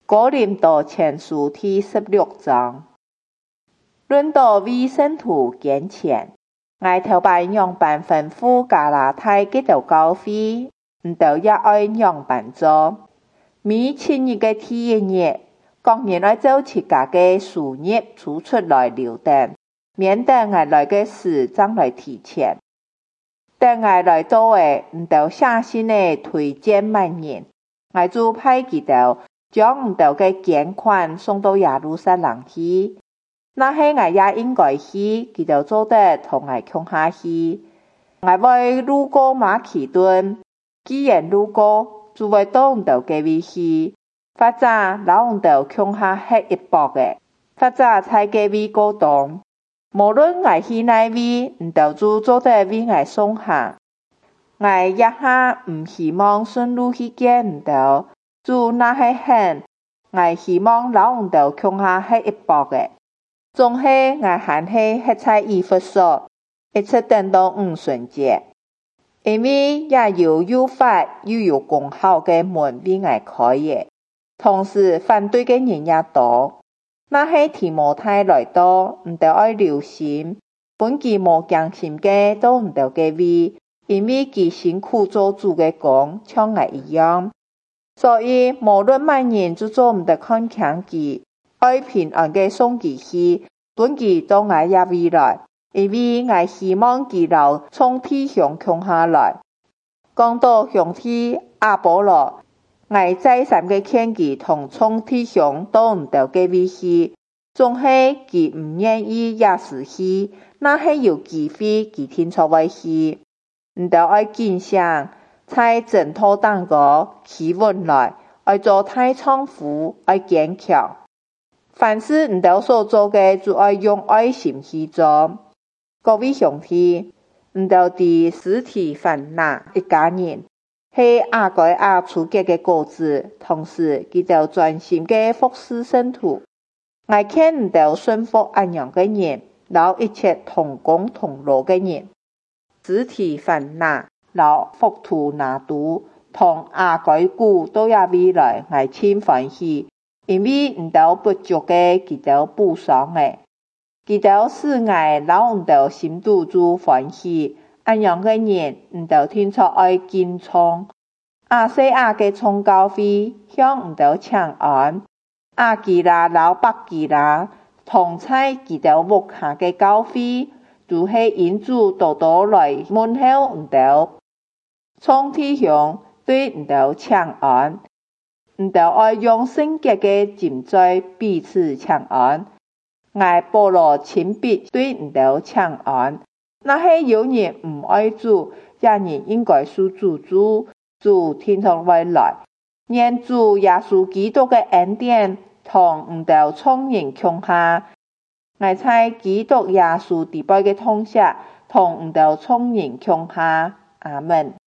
哥林多前书第16章。论到为圣徒捐钱，我头摆样板吩咐加拉太基督教會，唔到也愛樣板做。每7日嘅第一日，各人愛做自家嘅事業儲出來留等，免得我來嘅事將來提前。等我來到嘅，唔到寫信嘅推薦萬人，我就派佢哋將唔到嘅捐款送到耶路撒冷去。那係我也應該去，佢哋做得同我共下去。我會路過馬其頓，既然路過，就會到唔到嘅位去，或者老唔到共下吃一搏嘅，或者在嘅位過冬。無論我去哪位，唔到就做得為我送下。我一下唔希望順路去見唔到，就那係很，我希望老唔到共下吃一搏嘅。總係我還係喺在以弗所，一直等到5旬節，因為也有有法又有功效嘅門為我開嘅，同時反對嘅人也多。那係提摩太來到，唔得愛留心，本佢無驚心嘅都唔得嘅位，因為佢辛苦做主嘅工，像我一樣，所以無論萬人就做唔得看強佢。愛平安嘅送佢去，本佢到我也未來，因為我希望佢留從弟兄共下來。講到兄弟阿波羅，我再三嘅勸佢同從弟兄都唔到嘅位去，總係佢唔願意也是去，那係有機會佢聽錯位去，唔到愛見想，在掙脫當個企穩來，愛做太倉庫，愛堅強。凡事唔到所做嘅，就愛用愛心去做。各位兄弟，唔到啲實體凡拿一家人，係阿改阿出嘅嘅果子，同時佢就專心嘅服侍聖徒。我勸唔到順服安樣嘅人，留一切同工同勞嘅人，實體凡拿，留福圖拿督，同阿改故都也未來，我千歡喜。因為唔到不足嘅，佢就補上嘅，佢就使我老唔到心度就歡喜。安樣嘅人唔到聽錯愛敬重，亞細亞嘅宗教會向唔到搶安，亞基拉老百基拉同在佢就木下嘅教會，就係因主多多來問候唔到，從弟兄對唔到搶安。唔到愛用聖潔嘅金嘴彼此搶安，我保羅親筆對唔到搶安。那係有人唔愛主，也人應該屬主聽從未來。願主耶穌基督嘅恩典同唔到眾人共下，我在基督耶穌地位嘅統下，同唔到眾人共下。阿們。